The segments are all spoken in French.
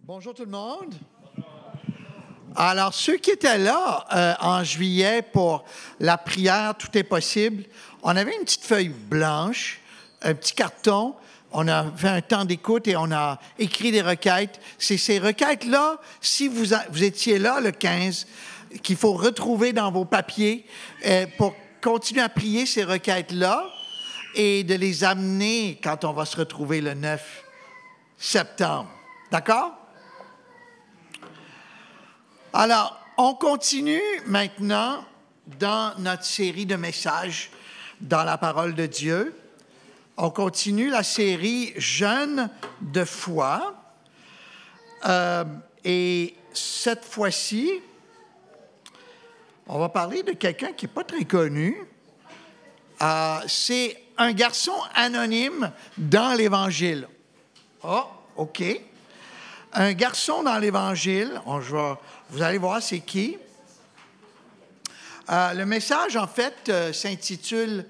Bonjour tout le monde. Alors, ceux qui étaient là en juillet pour la prière, tout est possible, on avait une petite feuille blanche, un petit carton, on a fait un temps d'écoute et on a écrit des requêtes. C'est ces requêtes-là, si vous étiez là le 15, qu'il faut retrouver dans vos papiers pour continuer à prier ces requêtes-là et de les amener quand on va se retrouver le 9 septembre. D'accord? Alors, on continue maintenant dans notre série de messages dans la parole de Dieu. On continue la série Jeunes de foi. Et cette fois-ci, on va parler de quelqu'un qui n'est pas très connu. C'est un garçon anonyme dans l'Évangile. Oh, OK. Un garçon dans l'Évangile, vous allez voir c'est qui. Le message, en fait, s'intitule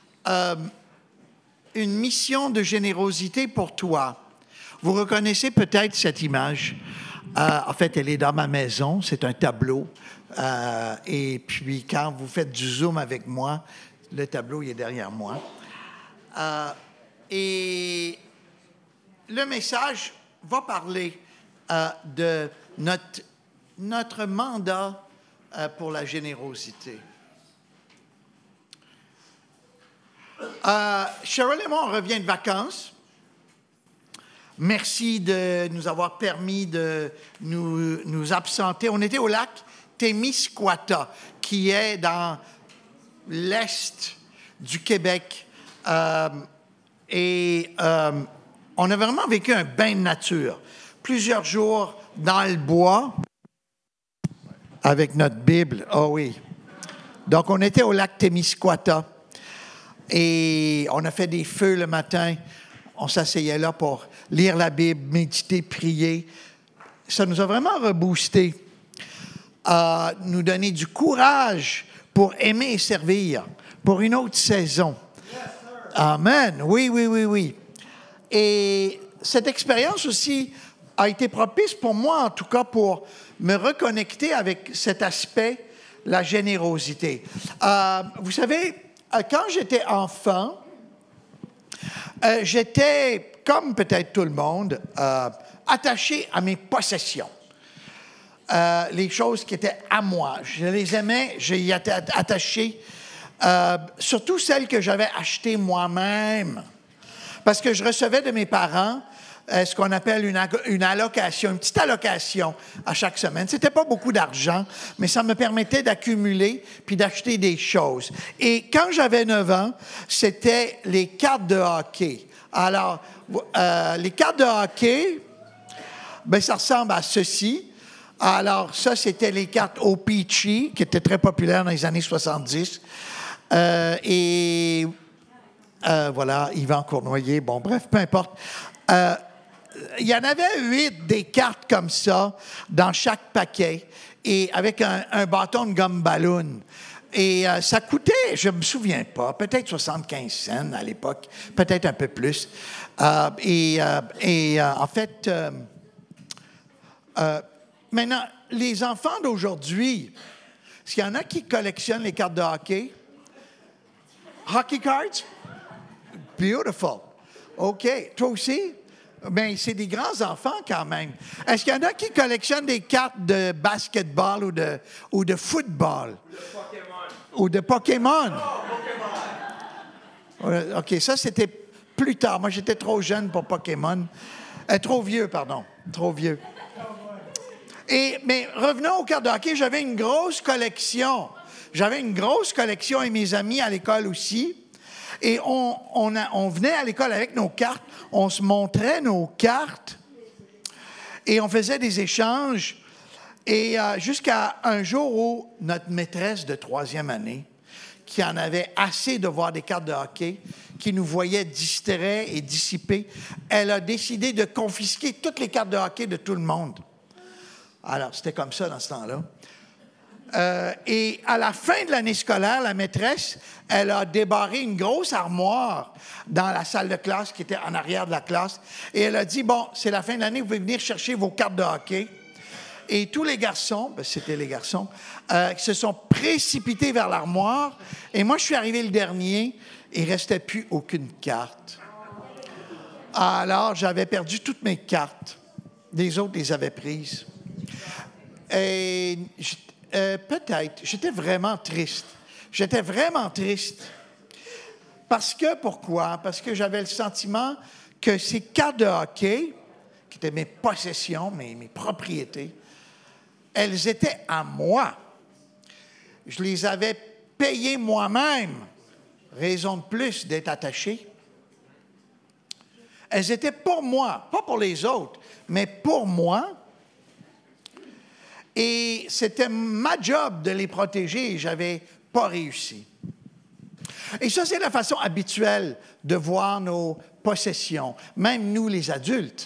Une mission de générosité pour toi. Vous reconnaissez peut-être cette image. En fait, elle est dans ma maison, c'est un tableau. Et puis, quand vous faites du zoom avec moi, le tableau il est derrière moi. Et le message va parler de notre mandat pour la générosité. Cheryl et moi, on revient de vacances. Merci de nous avoir permis de nous absenter. On était au lac Témiscouata, qui est dans l'est du Québec. Et on a vraiment vécu un bain de nature. Plusieurs jours dans le bois avec notre Bible. Oh oui. Donc, on était au lac Témiscouata et on a fait des feux le matin. On s'asseyait là pour lire la Bible, méditer, prier. Ça nous a vraiment reboosté, nous donner du courage pour aimer et servir pour une autre saison. Amen. Oui. Et cette expérience aussi a été propice pour moi, en tout cas, pour me reconnecter avec cet aspect, la générosité. Vous savez, quand j'étais enfant, j'étais, comme peut-être tout le monde, attaché à mes possessions. Les choses qui étaient à moi. Je les aimais, j'y étais attaché. Surtout celles que j'avais achetées moi-même. Parce que je recevais de mes parents ce qu'on appelle une allocation, une petite allocation à chaque semaine. C'était pas beaucoup d'argent, mais ça me permettait d'accumuler puis d'acheter des choses. Et quand j'avais 9 ans, c'était les cartes de hockey. Alors, les cartes de hockey, ben ça ressemble à ceci. Alors, ça, c'était les cartes O-Pee-Chee, qui étaient très populaires dans les années 70. Voilà, Yvan Cournoyer, bon, bref, peu importe. Il y en avait 8 des cartes comme ça dans chaque paquet et avec un bâton de gomme ballon. Et ça coûtait, je ne me souviens pas, peut-être 75 cents à l'époque, peut-être un peu plus. En fait, maintenant, les enfants d'aujourd'hui, est-ce qu'il y en a qui collectionnent les cartes de hockey? Hockey cards? Beautiful. OK. Toi aussi? Bien, c'est des grands enfants quand même. Est-ce qu'il y en a qui collectionnent des cartes de basketball ou de football? Ou de Pokémon? OK, ça, c'était plus tard. Moi, j'étais trop jeune pour Pokémon. Trop vieux, pardon. Trop vieux. Mais revenons aux cartes de hockey. J'avais une grosse collection. Et mes amis à l'école aussi. Et on venait à l'école avec nos cartes, on se montrait nos cartes et on faisait des échanges. Et jusqu'à un jour où notre maîtresse de 3e année, qui en avait assez de voir des cartes de hockey, qui nous voyait distraits et dissipés, elle a décidé de confisquer toutes les cartes de hockey de tout le monde. Alors, c'était comme ça dans ce temps-là. Et à la fin de l'année scolaire, la maîtresse, elle a débarré une grosse armoire dans la salle de classe qui était en arrière de la classe. Et elle a dit, bon, c'est la fin de l'année, vous pouvez venir chercher vos cartes de hockey. Et tous les garçons, c'était les garçons, se sont précipités vers l'armoire. Et moi, je suis arrivé le dernier. Il ne restait plus aucune carte. Alors, j'avais perdu toutes mes cartes. Les autres les avaient prises. Et peut-être, j'étais vraiment triste. J'étais vraiment triste. Pourquoi? Parce que j'avais le sentiment que ces cartes de hockey, qui étaient mes possessions, mes propriétés, elles étaient à moi. Je les avais payées moi-même. Raison de plus d'être attaché. Elles étaient pour moi, pas pour les autres, mais pour moi. Et c'était ma job de les protéger et je n'avais pas réussi. Et ça, c'est la façon habituelle de voir nos possessions, même nous les adultes.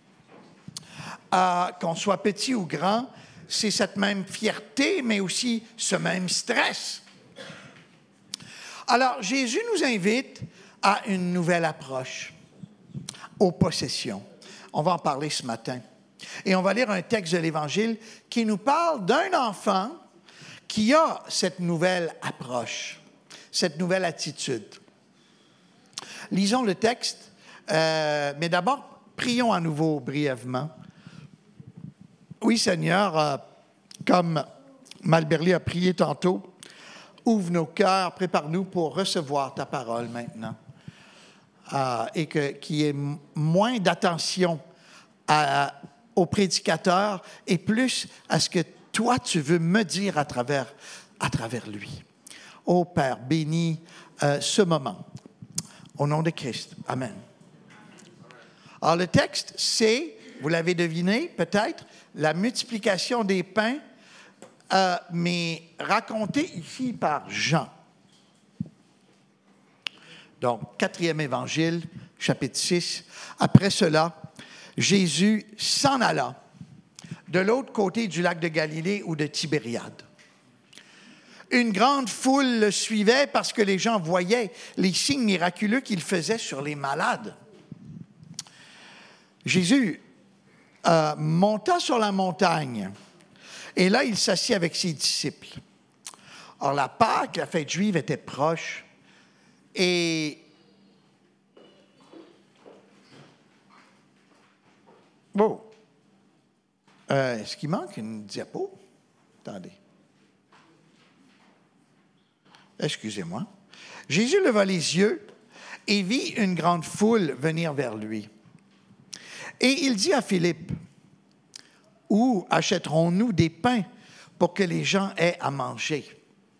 Qu'on soit petit ou grand, c'est cette même fierté, mais aussi ce même stress. Alors, Jésus nous invite à une nouvelle approche aux possessions. On va en parler ce matin. Et on va lire un texte de l'Évangile qui nous parle d'un enfant qui a cette nouvelle approche, cette nouvelle attitude. Lisons le texte, mais d'abord, prions à nouveau brièvement. Oui, Seigneur, comme Malberly a prié tantôt, ouvre nos cœurs, prépare-nous pour recevoir ta parole maintenant. Et qu'il y ait moins d'attention au prédicateur et plus à ce que toi, tu veux me dire à travers lui. Ô Père, bénis ce moment. Au nom de Christ. Amen. Alors, le texte, c'est, vous l'avez deviné peut-être, la multiplication des pains, mais raconté ici par Jean. Donc, 4e évangile, chapitre 6. Après cela, Jésus s'en alla de l'autre côté du lac de Galilée ou de Tibériade. Une grande foule le suivait parce que les gens voyaient les signes miraculeux qu'il faisait sur les malades. Jésus monta sur la montagne et là, il s'assit avec ses disciples. Or, la Pâque, la fête juive, était proche. Et bon, est-ce qu'il manque une diapo? Attendez. Excusez-moi. Jésus leva les yeux et vit une grande foule venir vers lui. Et il dit à Philippe, « Où achèterons-nous des pains pour que les gens aient à manger? »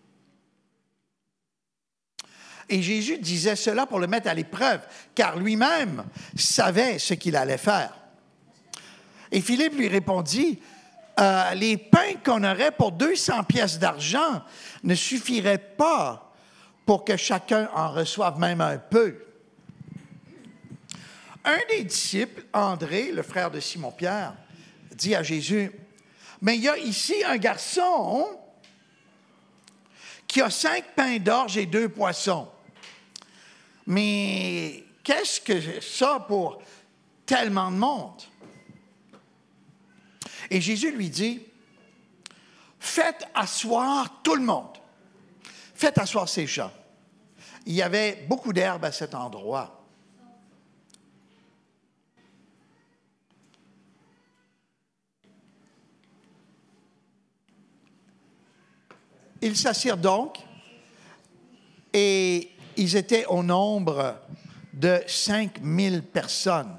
Et Jésus disait cela pour le mettre à l'épreuve, car lui-même savait ce qu'il allait faire. Et Philippe lui répondit, les pains qu'on aurait pour 200 pièces d'argent ne suffiraient pas pour que chacun en reçoive même un peu. Un des disciples, André, le frère de Simon-Pierre, dit à Jésus, « Mais il y a ici un garçon qui a 5 pains d'orge et 2 poissons. Mais qu'est-ce que ça pour tellement de monde? » Et Jésus lui dit, « Faites asseoir tout le monde. Faites asseoir ces gens. » Il y avait beaucoup d'herbe à cet endroit. Ils s'assirent donc et ils étaient au nombre de 5000 personnes.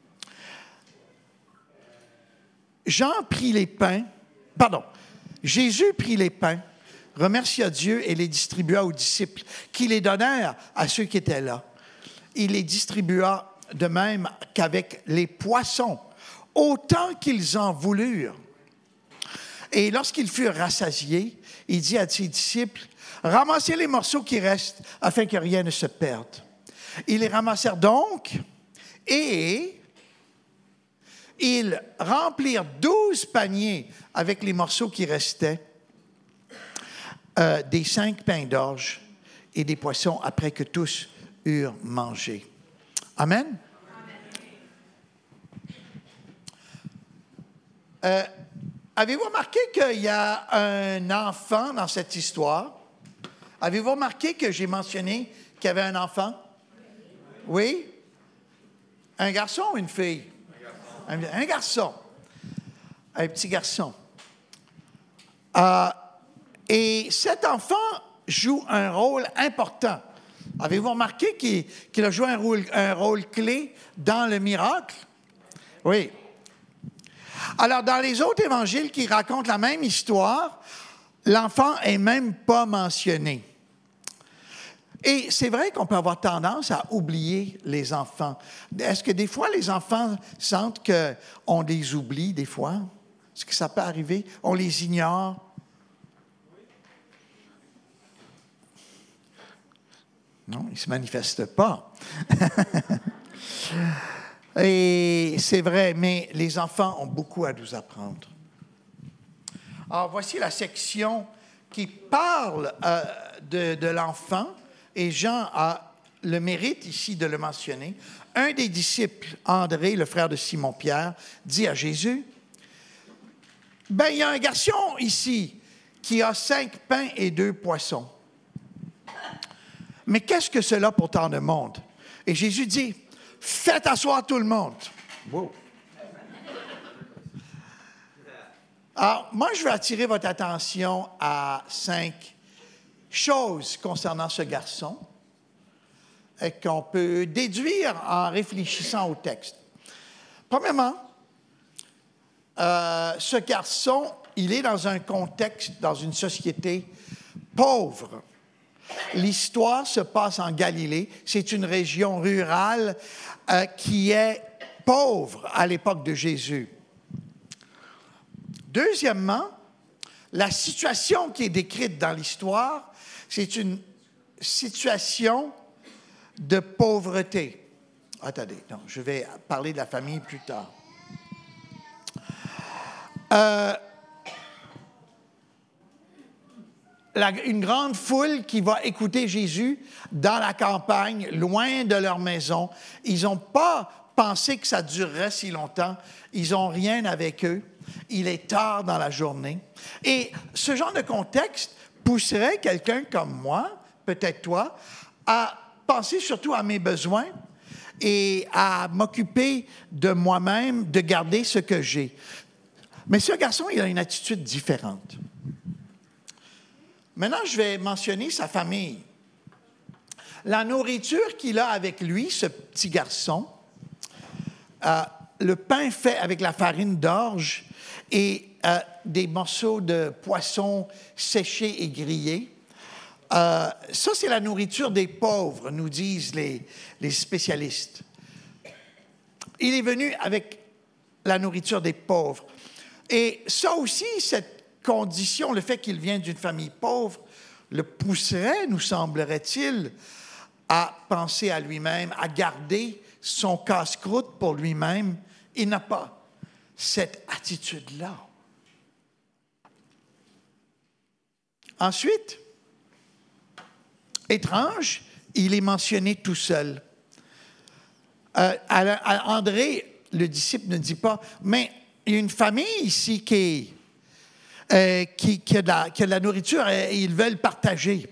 Jésus prit les pains, remercia Dieu et les distribua aux disciples, qui les donnèrent à ceux qui étaient là. Il les distribua de même qu'avec les poissons, autant qu'ils en voulurent. Et lorsqu'ils furent rassasiés, il dit à ses disciples, « Ramassez les morceaux qui restent, afin que rien ne se perde. » Ils les ramassèrent donc, et ils remplirent 12 paniers avec les morceaux qui restaient. des 5 pains d'orge et des poissons après que tous eurent mangé. Amen? Avez-vous remarqué qu'il y a un enfant dans cette histoire? Avez-vous remarqué que j'ai mentionné qu'il y avait un enfant? Oui? Un garçon ou une fille? Un garçon. Un petit garçon. Et cet enfant joue un rôle important. Avez-vous remarqué qu'il a joué un rôle clé dans le miracle? Oui. Alors, dans les autres évangiles qui racontent la même histoire, l'enfant n'est même pas mentionné. Et c'est vrai qu'on peut avoir tendance à oublier les enfants. Est-ce que des fois, les enfants sentent qu'on les oublie des fois? Est-ce que ça peut arriver? On les ignore? Non, ils ne se manifestent pas. Et c'est vrai, mais les enfants ont beaucoup à nous apprendre. Alors, voici la section qui parle de l'enfant, et Jean a le mérite ici de le mentionner. Un des disciples, André, le frère de Simon-Pierre, dit à Jésus, « Ben, il y a un garçon ici qui a 5 pains et 2 poissons. Mais qu'est-ce que cela pour tant de monde? » Et Jésus dit, « Faites asseoir tout le monde. » Wow. Alors, moi, je veux attirer votre attention à 5 choses concernant ce garçon qu'on peut déduire en réfléchissant au texte. Premièrement, ce garçon, il est dans un contexte, dans une société pauvre. L'histoire se passe en Galilée. C'est une région rurale qui est pauvre à l'époque de Jésus. Deuxièmement, la situation qui est décrite dans l'histoire, c'est une situation de pauvreté. Attendez, non, je vais parler de la famille plus tard. Une grande foule qui va écouter Jésus dans la campagne, loin de leur maison. Ils n'ont pas pensé que ça durerait si longtemps. Ils n'ont rien avec eux. Il est tard dans la journée. Et ce genre de contexte pousserait quelqu'un comme moi, peut-être toi, à penser surtout à mes besoins et à m'occuper de moi-même, de garder ce que j'ai. Mais ce garçon, il a une attitude différente. Maintenant, je vais mentionner sa famille. La nourriture qu'il a avec lui, ce petit garçon, le pain fait avec la farine d'orge et des morceaux de poisson séchés et grillés. Ça, c'est la nourriture des pauvres, nous disent les spécialistes. Il est venu avec la nourriture des pauvres. Et ça aussi, cette condition, le fait qu'il vient d'une famille pauvre, le pousserait, nous semblerait-il, à penser à lui-même, à garder son casse-croûte pour lui-même. Il n'a pas cette attitude-là. Ensuite, étrange, il est mentionné tout seul. André, le disciple, ne dit pas, mais il y a une famille ici qui a de la nourriture et ils veulent partager.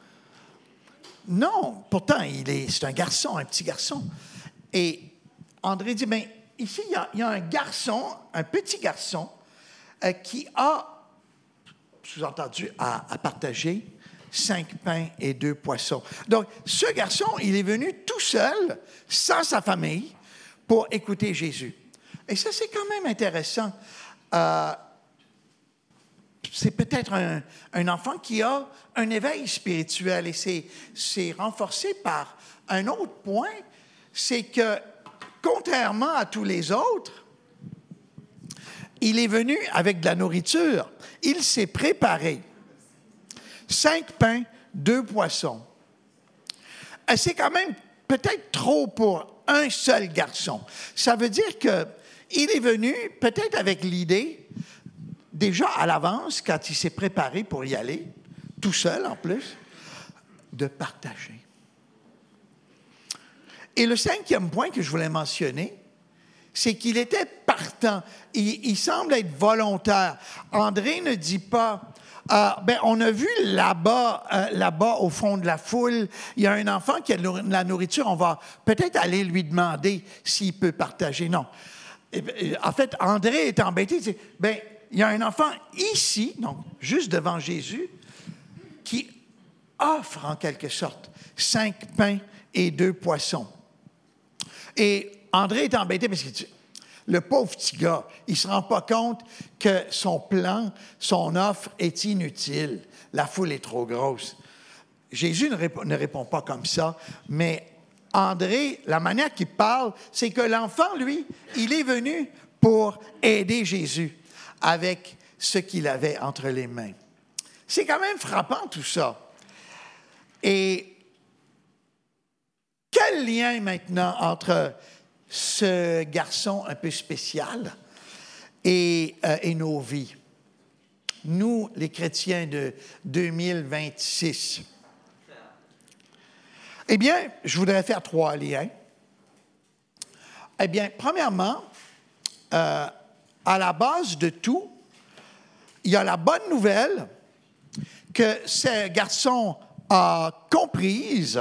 Non, pourtant, c'est un garçon, un petit garçon. Et André dit, mais ici, il y a un garçon, un petit garçon, qui a, sous-entendu, à partager 5 pains et 2 poissons. Donc, ce garçon, il est venu tout seul, sans sa famille, pour écouter Jésus. Et ça, c'est quand même intéressant. C'est peut-être un enfant qui a un éveil spirituel et c'est renforcé par un autre point, c'est que, contrairement à tous les autres, il est venu avec de la nourriture. Il s'est préparé. 5 pains, 2 poissons. C'est quand même peut-être trop pour un seul garçon. Ça veut dire qu'il est venu peut-être avec l'idée, déjà à l'avance, quand il s'est préparé pour y aller, tout seul en plus, de partager. Et le cinquième point que je voulais mentionner, c'est qu'il était partant. Il semble être volontaire. André ne dit pas, on a vu là-bas au fond de la foule, il y a un enfant qui a de la nourriture, on va peut-être aller lui demander s'il peut partager. Non. En fait, André est embêté. Il dit, il y a un enfant ici, donc juste devant Jésus, qui offre en quelque sorte 5 pains et 2 poissons. Et André est embêté parce que le pauvre petit gars, il ne se rend pas compte que son plan, son offre est inutile. La foule est trop grosse. Jésus ne répond pas comme ça, mais André, la manière qu'il parle, c'est que l'enfant, lui, il est venu pour aider Jésus avec ce qu'il avait entre les mains. C'est quand même frappant tout ça. Et quel lien maintenant entre ce garçon un peu spécial et nos vies? Nous, les chrétiens de 2026. Eh bien, je voudrais faire 3 liens. Eh bien, premièrement, à la base de tout, il y a la bonne nouvelle que ce garçon a comprise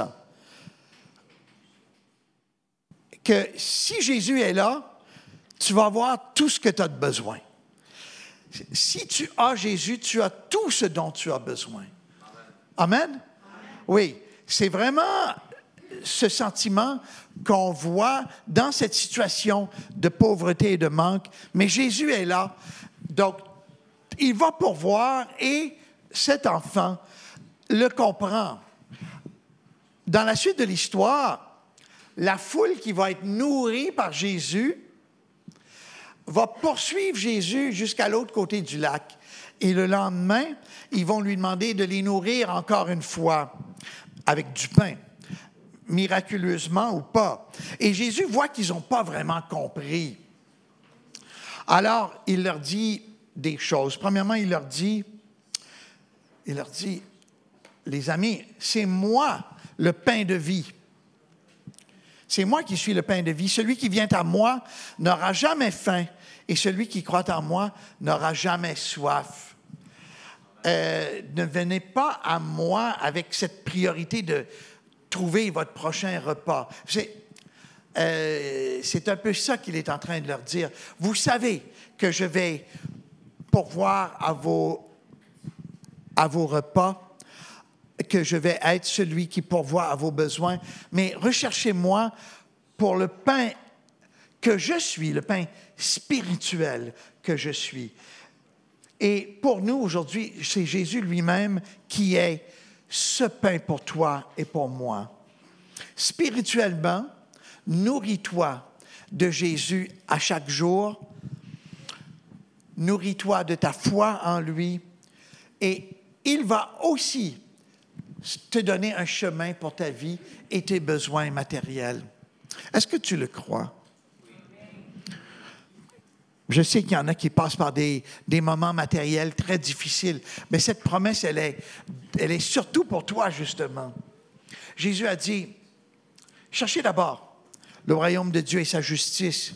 que si Jésus est là, tu vas avoir tout ce que tu as de besoin. Si tu as Jésus, tu as tout ce dont tu as besoin. Amen? Amen? Oui, c'est vraiment ce sentiment qu'on voit dans cette situation de pauvreté et de manque. Mais Jésus est là, donc il va pourvoir et cet enfant le comprend. Dans la suite de l'histoire, la foule qui va être nourrie par Jésus va poursuivre Jésus jusqu'à l'autre côté du lac. Et le lendemain, ils vont lui demander de les nourrir encore une fois avec du pain, miraculeusement ou pas. Et Jésus voit qu'ils n'ont pas vraiment compris. Alors, il leur dit des choses. Premièrement, il leur dit, les amis, c'est moi le pain de vie. C'est moi qui suis le pain de vie. Celui qui vient à moi n'aura jamais faim et celui qui croit en moi n'aura jamais soif. Ne venez pas à moi avec cette priorité de trouver votre prochain repas. C'est un peu ça qu'il est en train de leur dire. Vous savez que je vais pourvoir à vos repas, que je vais être celui qui pourvoit à vos besoins, mais recherchez-moi pour le pain que je suis, le pain spirituel que je suis. Et pour nous, aujourd'hui, c'est Jésus lui-même qui est ce pain pour toi et pour moi. Spirituellement, nourris-toi de Jésus à chaque jour. Nourris-toi de ta foi en lui. Et il va aussi te donner un chemin pour ta vie et tes besoins matériels. Est-ce que tu le crois? Je sais qu'il y en a qui passent par des moments matériels très difficiles, mais cette promesse, elle est surtout pour toi, justement. Jésus a dit, cherchez d'abord le royaume de Dieu et sa justice.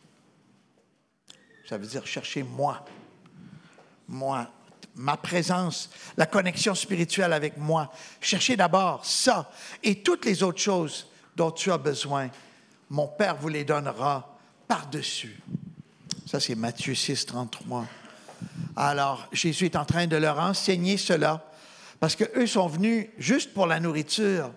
Ça veut dire chercher moi, ma présence, la connexion spirituelle avec moi. Cherchez d'abord ça et toutes les autres choses dont tu as besoin. Mon Père vous les donnera par-dessus. Ça, c'est Matthieu 6, 33. Alors, Jésus est en train de leur enseigner cela parce qu'eux sont venus juste pour la nourriture.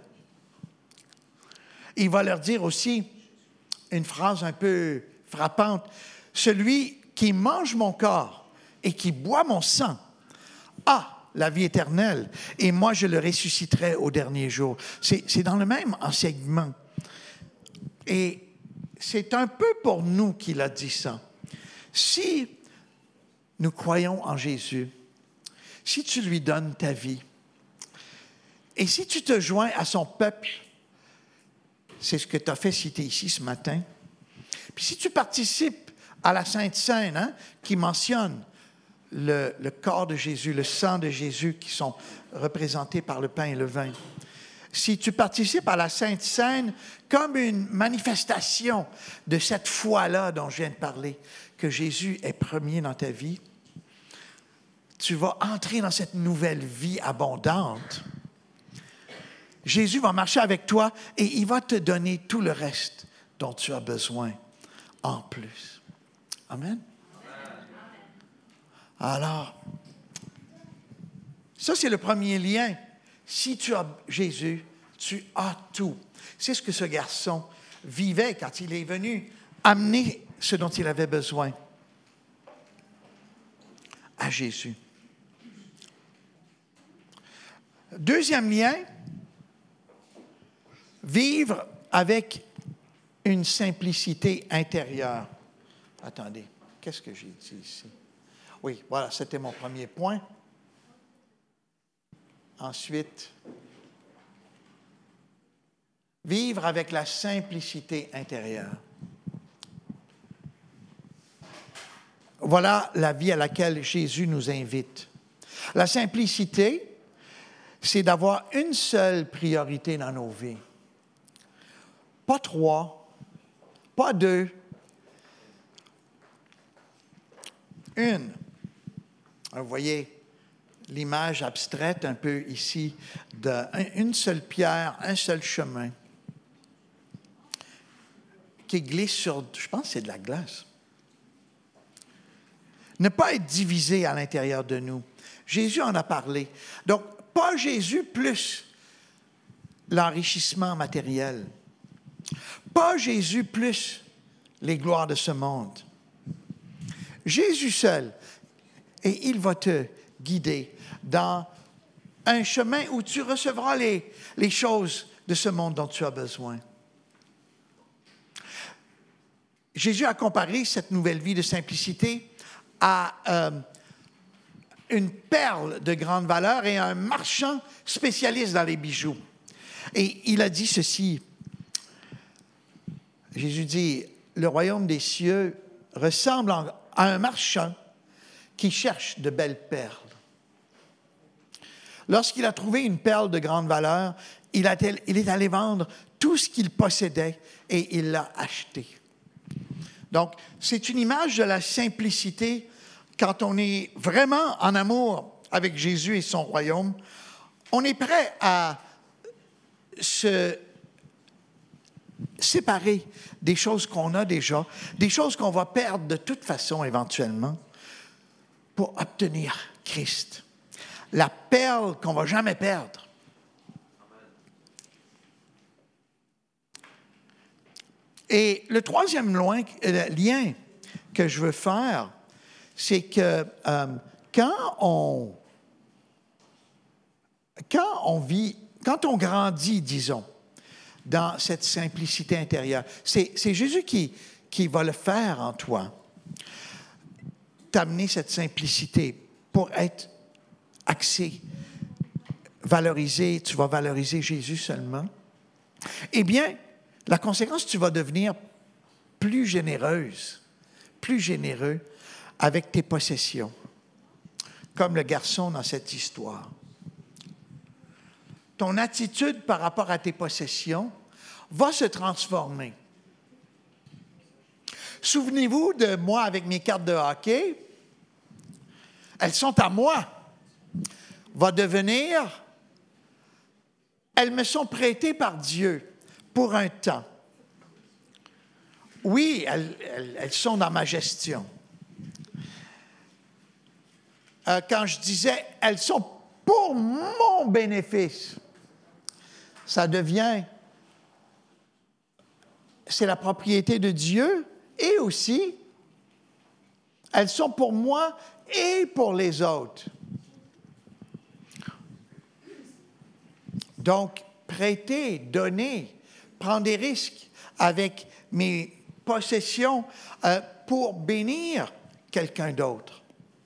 Il va leur dire aussi une phrase un peu frappante. Celui qui mange mon corps et qui boit mon sang a la vie éternelle et moi, je le ressusciterai au dernier jour. C'est dans le même enseignement. Et c'est un peu pour nous qu'il a dit ça. Si nous croyons en Jésus, si tu lui donnes ta vie, et si tu te joins à son peuple, c'est ce que tu as fait si tu es ici ce matin, puis si tu participes à la Sainte Seine, qui mentionne le corps de Jésus, le sang de Jésus qui sont représentés par le pain et le vin. Si tu participes à la Sainte Seine comme une manifestation de cette foi-là dont je viens de parler, que Jésus est premier dans ta vie, tu vas entrer dans cette nouvelle vie abondante. Jésus va marcher avec toi et il va te donner tout le reste dont tu as besoin en plus. Amen. Alors, ça c'est le premier lien. Si tu as Jésus, tu as tout. C'est ce que ce garçon vivait quand il est venu amener ce dont il avait besoin à Jésus. Deuxième lien, vivre avec une simplicité intérieure. Attendez, qu'est-ce que j'ai dit ici? Oui, voilà, c'était mon premier point. Ensuite, vivre avec la simplicité intérieure. Voilà la vie à laquelle Jésus nous invite. La simplicité, c'est d'avoir une seule priorité dans nos vies. Pas 3, pas 2, une. Vous voyez l'image abstraite un peu ici d'une seule pierre, un seul chemin qui glisse sur, je pense que c'est de la glace. Ne pas être divisé à l'intérieur de nous. Jésus en a parlé. Donc, pas Jésus plus l'enrichissement matériel. Pas Jésus plus les gloires de ce monde. Jésus seul. Et il va te guider dans un chemin où tu recevras les choses de ce monde dont tu as besoin. Jésus a comparé cette nouvelle vie de simplicité à une perle de grande valeur et un marchand spécialiste dans les bijoux. Et il a dit ceci. Jésus dit, le royaume des cieux ressemble à un marchand qui cherche de belles perles. Lorsqu'il a trouvé une perle de grande valeur, il est allé vendre tout ce qu'il possédait et il l'a acheté. Donc, c'est une image de la simplicité quand on est vraiment en amour avec Jésus et son royaume. On est prêt à se séparer des choses qu'on a déjà, des choses qu'on va perdre de toute façon éventuellement, pour obtenir Christ. La perle qu'on ne va jamais perdre. Et le troisième lien que je veux faire, c'est que quand on grandit, disons, dans cette simplicité intérieure, c'est Jésus qui va le faire en toi. T'amener cette simplicité pour être axé, valorisé, tu vas valoriser Jésus seulement. Eh bien, la conséquence, tu vas devenir plus généreuse, plus généreux avec tes possessions, comme le garçon dans cette histoire. Ton attitude par rapport à tes possessions va se transformer. Souvenez-vous de moi avec mes cartes de hockey. Elles sont à moi. Va devenir, elles me sont prêtées par Dieu pour un temps. Oui, elles sont dans ma gestion. Quand je disais, elles sont pour mon bénéfice, ça devient, c'est la propriété de Dieu et aussi, elles sont pour moi et pour les autres. Donc, prêter, donner, prendre des risques avec mes possessions pour bénir quelqu'un d'autre.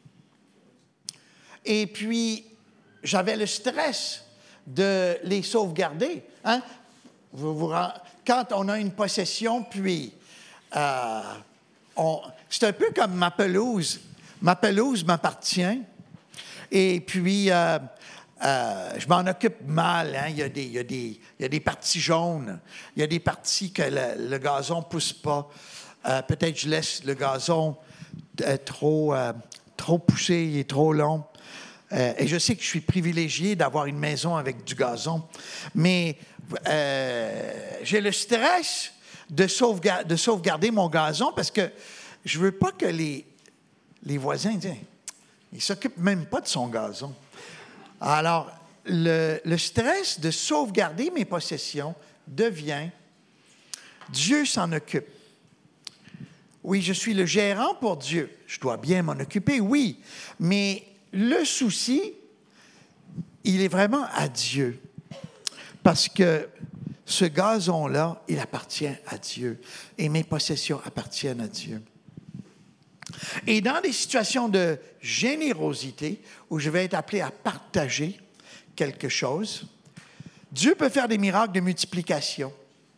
Et puis, j'avais le stress de les sauvegarder. Hein? Quand on a une possession, puis c'est un peu comme ma pelouse. Ma pelouse m'appartient. Et puis, je m'en occupe mal. Hein? Il y a des parties jaunes. Il y a des parties que le gazon ne pousse pas. Peut-être je laisse le gazon trop poussé, il est trop long. Et je sais que je suis privilégié d'avoir une maison avec du gazon. Mais j'ai le stress de sauvegarder mon gazon parce que je ne veux pas que les voisins disent « il ne s'occupe même pas de son gazon ». Alors, le stress de sauvegarder mes possessions devient « Dieu s'en occupe ». Oui, je suis le gérant pour Dieu. Je dois bien m'en occuper, oui. Mais le souci, il est vraiment à Dieu. Parce que ce gazon-là, il appartient à Dieu. Et mes possessions appartiennent à Dieu. Et dans des situations de générosité, où je vais être appelé à partager quelque chose, Dieu peut faire des miracles de multiplication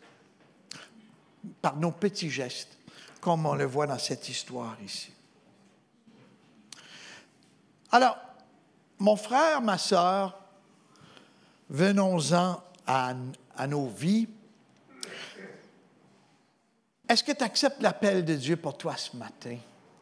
par nos petits gestes, comme on le voit dans cette histoire ici. Alors, mon frère, ma sœur, venons-en à nos vies. Est-ce que tu acceptes l'appel de Dieu pour toi ce matin?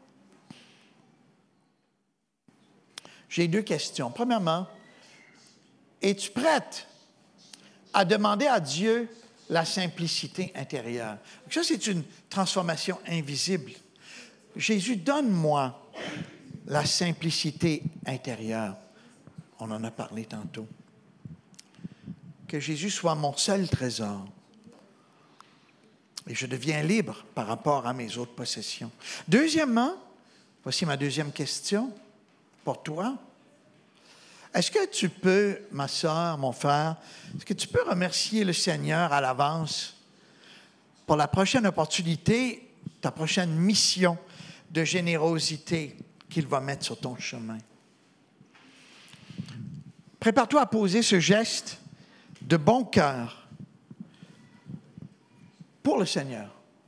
J'ai 2 questions. Premièrement, es-tu prête à demander à Dieu la simplicité intérieure? Ça, c'est une transformation invisible. Jésus, donne-moi la simplicité intérieure. On en a parlé tantôt. Que Jésus soit mon seul trésor. Et je deviens libre par rapport à mes autres possessions. Deuxièmement, voici ma deuxième question pour toi. Est-ce que tu peux, ma sœur, mon frère, est-ce que tu peux remercier le Seigneur à l'avance pour la prochaine opportunité, ta prochaine mission de générosité qu'il va mettre sur ton chemin? Prépare-toi à poser ce geste de bon cœur pour le Seigneur.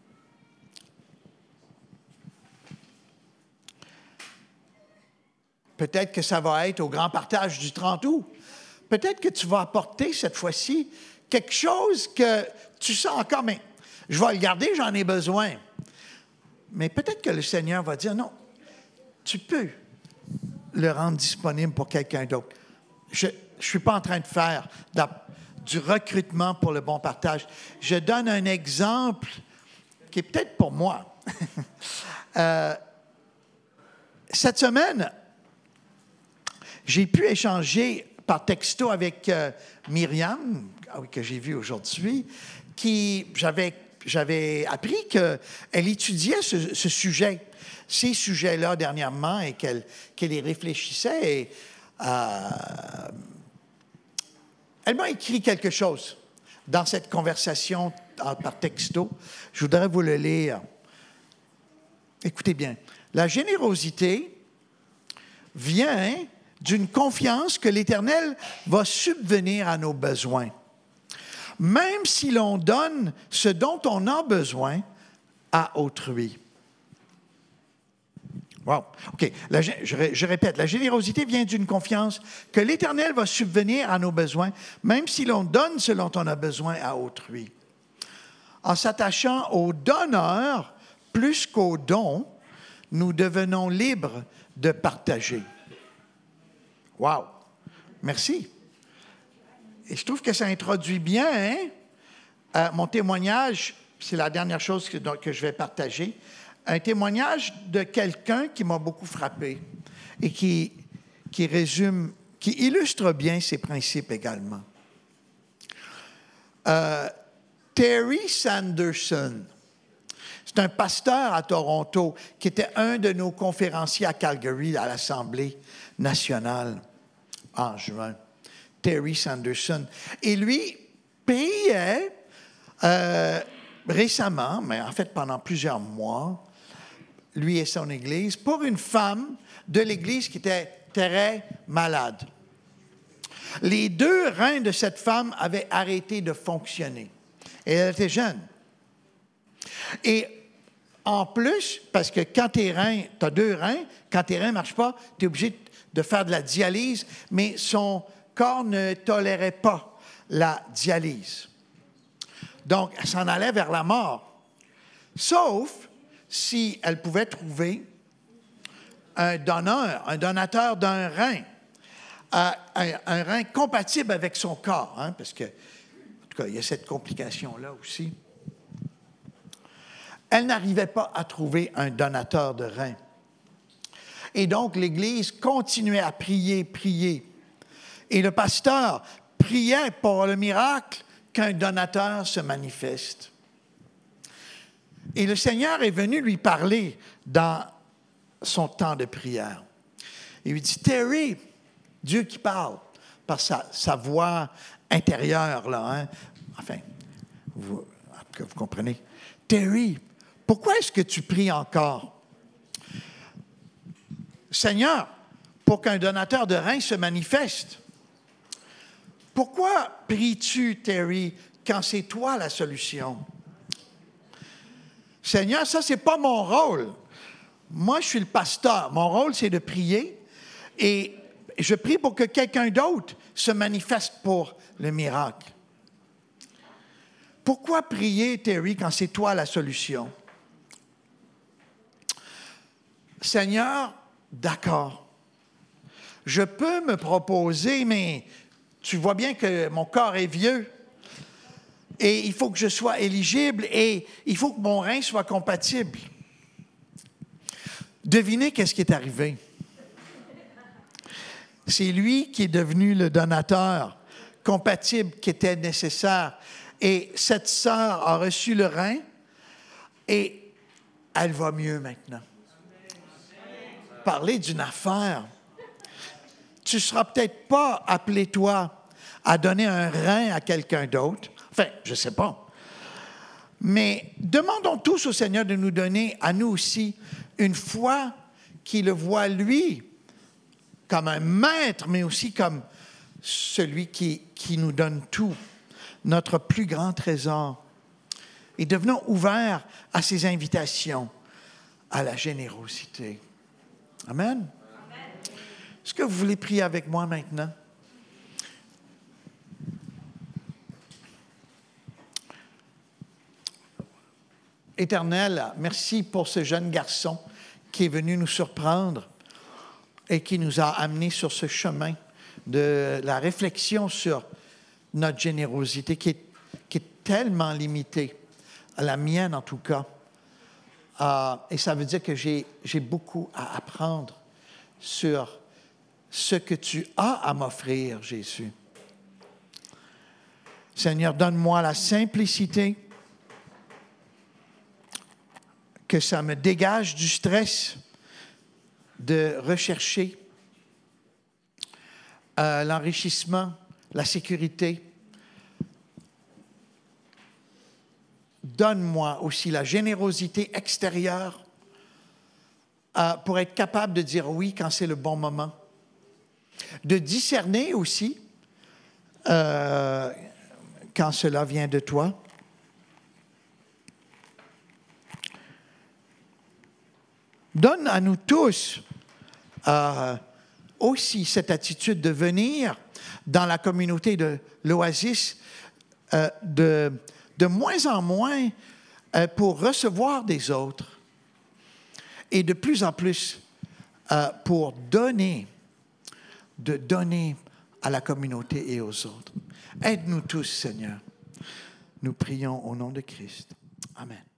Peut-être que ça va être au grand partage du 30 août. Peut-être que tu vas apporter cette fois-ci quelque chose que tu sens encore, mais je vais le garder, j'en ai besoin. Mais peut-être que le Seigneur va dire, non, tu peux le rendre disponible pour quelqu'un d'autre. Je ne suis pas en train de faire du recrutement pour le bon partage. Je donne un exemple qui est peut-être pour moi. Cette semaine, j'ai pu échanger par texto avec Myriam, que j'ai vue aujourd'hui, j'avais appris qu'elle étudiait ce sujet, ces sujets-là dernièrement, et qu'elle y réfléchissait. Et, elle m'a écrit quelque chose dans cette conversation par texto. Je voudrais vous le lire. Écoutez bien. La générosité vient d'une confiance que l'Éternel va subvenir à nos besoins, même si l'on donne ce dont on a besoin à autrui. Wow. OK. Je répète, la générosité vient d'une confiance que l'Éternel va subvenir à nos besoins, même si l'on donne ce dont on a besoin à autrui. En s'attachant au donneur plus qu'au don, nous devenons libres de partager. Wow! Merci. Et je trouve que ça introduit bien mon témoignage. C'est la dernière chose que je vais partager. Un témoignage de quelqu'un qui m'a beaucoup frappé et qui illustre bien ces principes également. Terry Sanderson, c'est un pasteur à Toronto qui était un de nos conférenciers à Calgary à l'Assemblée nationale en juin. Terry Sanderson. Et lui priait récemment, mais en fait pendant plusieurs mois, lui et son Église, pour une femme de l'Église qui était très malade. Les 2 reins de cette femme avaient arrêté de fonctionner. Et elle était jeune. Et En plus, parce que quand tes reins, tu as 2 reins, quand tes reins ne marchent pas, tu es obligé de faire de la dialyse, mais son corps ne tolérait pas la dialyse. Donc, elle s'en allait vers la mort. Sauf si elle pouvait trouver un donateur d'un rein, un rein compatible avec son corps, hein, parce que, en tout cas, il y a cette complication-là aussi. Elle n'arrivait pas à trouver un donateur de rein. Et donc, l'Église continuait à prier. Et le pasteur priait pour le miracle qu'un donateur se manifeste. Et le Seigneur est venu lui parler dans son temps de prière. Il lui dit, Terry, Dieu qui parle par sa voix intérieure, là, hein? Enfin, vous comprenez. Terry, pourquoi est-ce que tu pries encore? Seigneur, pour qu'un donateur de rein se manifeste. Pourquoi pries-tu, Terry, quand c'est toi la solution? Seigneur, ça, c'est pas mon rôle. Moi, je suis le pasteur. Mon rôle, c'est de prier et je prie pour que quelqu'un d'autre se manifeste pour le miracle. Pourquoi prier, Terry, quand c'est toi la solution? Seigneur, d'accord. Je peux me proposer, mais tu vois bien que mon corps est vieux et il faut que je sois éligible et il faut que mon rein soit compatible. Devinez qu'est-ce qui est arrivé. C'est lui qui est devenu le donateur compatible qui était nécessaire. Et cette sœur a reçu le rein et elle va mieux maintenant. Parler d'une affaire. Tu ne seras peut-être pas appelé, toi, à donner un rein à quelqu'un d'autre. Enfin, je ne sais pas. Mais demandons tous au Seigneur de nous donner, à nous aussi, une foi qui le voit, lui, comme un maître, mais aussi comme celui qui nous donne tout, notre plus grand trésor. Et devenons ouverts à ses invitations, à la générosité. Amen. Est-ce que vous voulez prier avec moi maintenant? Éternel, merci pour ce jeune garçon qui est venu nous surprendre et qui nous a amenés sur ce chemin de la réflexion sur notre générosité qui est tellement limitée, à la mienne en tout cas. Et ça veut dire que j'ai beaucoup à apprendre sur ce que tu as à m'offrir, Jésus. Seigneur, donne-moi la simplicité, que ça me dégage du stress de rechercher l'enrichissement, la sécurité. Donne-moi aussi la générosité extérieure pour être capable de dire oui quand c'est le bon moment. De discerner aussi quand cela vient de toi. Donne à nous tous aussi cette attitude de venir dans la communauté de l'Oasis de moins en moins pour recevoir des autres et de plus en plus pour donner à la communauté et aux autres. Aide-nous tous, Seigneur. Nous prions au nom de Christ. Amen.